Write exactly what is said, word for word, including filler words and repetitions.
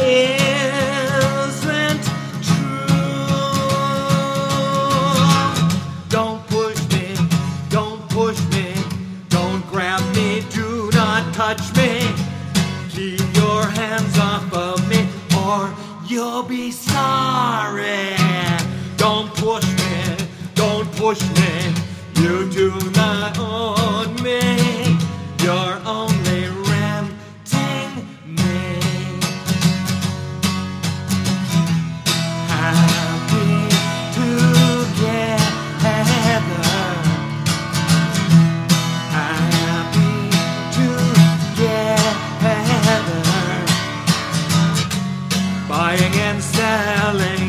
isn't true. Don't push me, don't push me, don't grab me, do not touch me. Keep your hands off of me or you'll be sorry. Don't push me, don't push me, you do not own me. You're only renting me. Happy together, happy together, buying and selling